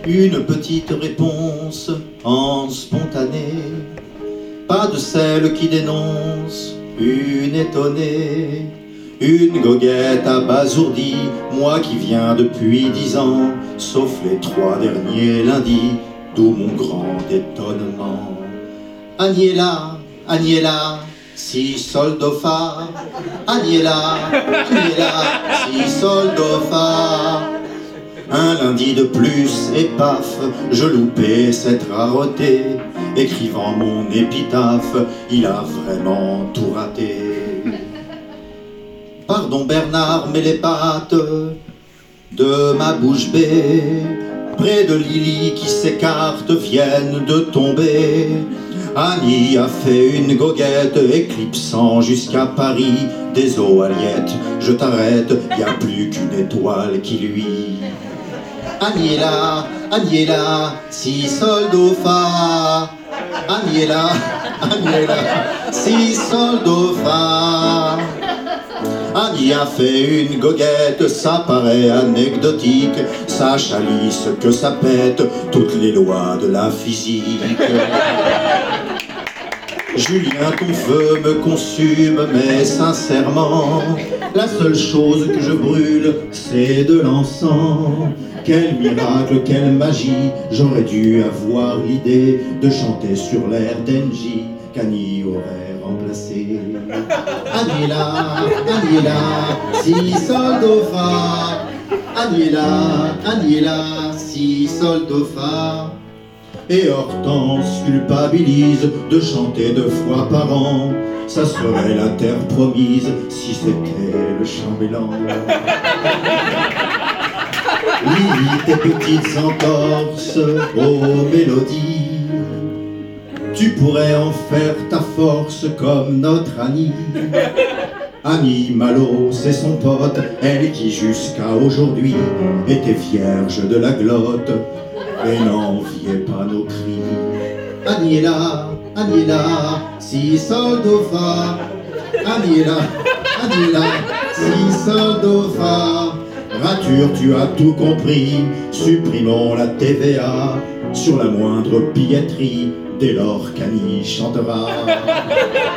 une petite réponse en spontané. Pas de celle qui dénonce, une étonnée. Une goguette abasourdie, moi qui viens depuis 10 ans, sauf les 3 derniers lundis, d'où mon grand étonnement. Agnella, Agnella, si sol do fa. Agnella, Agnella, si sol do fa. Un lundi de plus et paf, je loupais cette rareté. Écrivant mon épitaphe, il a vraiment tout raté. Pardon Bernard, mais les pattes de ma bouche bée, près de Lily qui s'écarte, viennent de tomber. Annie a fait une goguette, éclipsant jusqu'à Paris. Des eaux Aliette, je t'arrête, y a plus qu'une étoile qui luit. Agnella, Agnella, si sol do fa. Agnella, Agnella, si sol do fa. Annie a fait une goguette, ça paraît anecdotique, ça chalisse que ça pète toutes les lois de la physique. Julien, ton feu me consume, mais sincèrement, la seule chose que je brûle, c'est de l'encens. Quel miracle, quelle magie, j'aurais dû avoir l'idée de chanter sur l'air d'Engie qu'Annie aurait remplacé. Agnella, Agnella, si sol do fa. Agnella, Agnella, si sol do fa. Et Hortense culpabilise de chanter 2 fois par an. Ça serait la terre promise si c'était le chambellan. Lily, tes petites entorses aux mélodies, tu pourrais en faire ta force comme notre Annie. Annie Malo, c'est son pote, elle qui jusqu'à aujourd'hui était vierge de la glotte et n'enviait pas nos cris. Agnella, Agnella, si sol do fa. Agnella, Agnella, si sol do fa. Rature, tu as tout compris, supprimons la TVA sur la moindre billetterie dès lors qu'Annie chantera.